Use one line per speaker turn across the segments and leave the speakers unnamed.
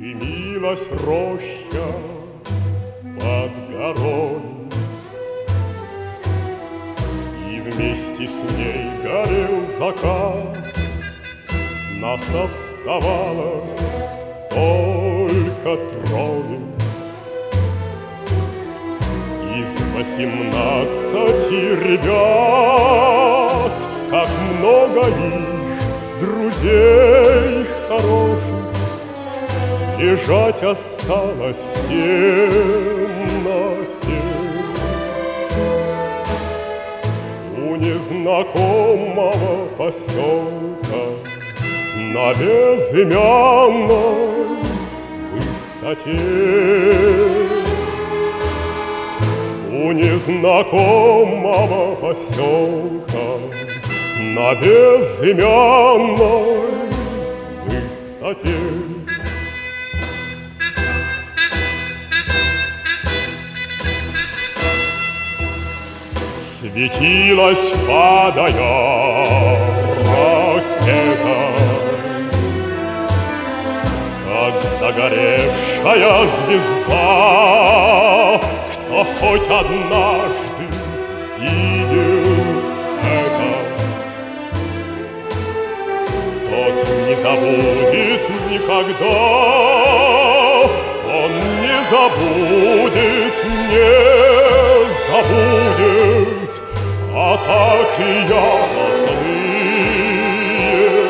Дымилась роща под горой, и вместе с ней горел закат. Нас оставалось только трое из 18 ребят. Как много их, друзей хороших, лежать осталось в темноте. У незнакомого поселка на безымянной высоте. У незнакомого поселка на безымянной высоте. Светилась, падая, ракета, как догоревшая звезда. Кто хоть однажды видел это, тот не забудет никогда. Он не забудет, не забудет атаки яростные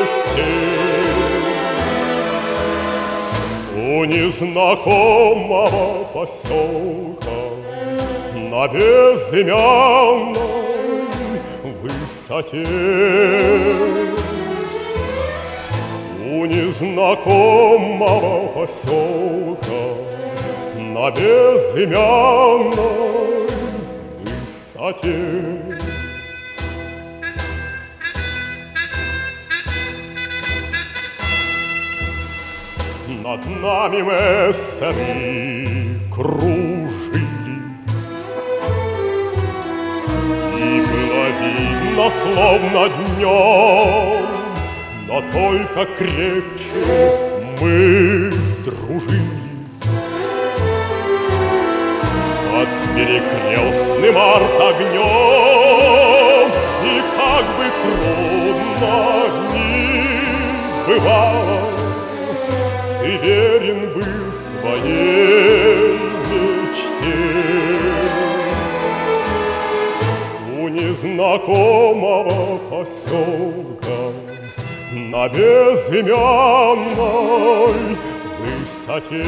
те. У незнакомого поселка на безымянной высоте. У незнакомого поселка на безымянной высоте. Над нами мессеры кружили, и было видно, словно днем, но только крепче мы дружили. Под перекрестным артогнем, и как бы трудно ни бывало, ты верен был своей мечте. У незнакомого поселка на безымянной высоте.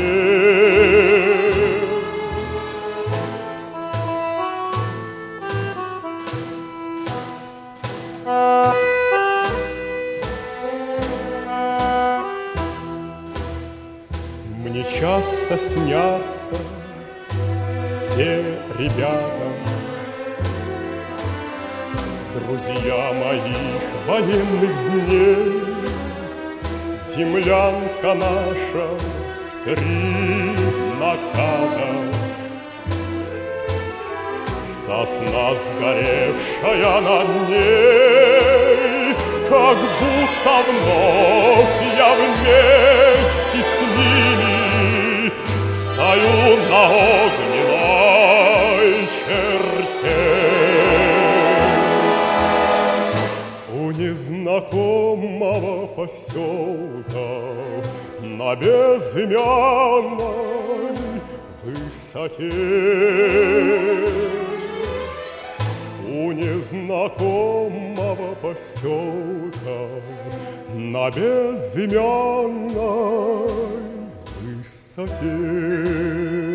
Мне часто снятся все ребята, друзья моих военных дней. Землянка наша в 3 наката, сосна сгоревшая над ней. Как будто вновь я вместе с ними стою на огненной черте. У незнакомого поселка на безымянной высоте. У незнакомого поселка на безымянной высоте.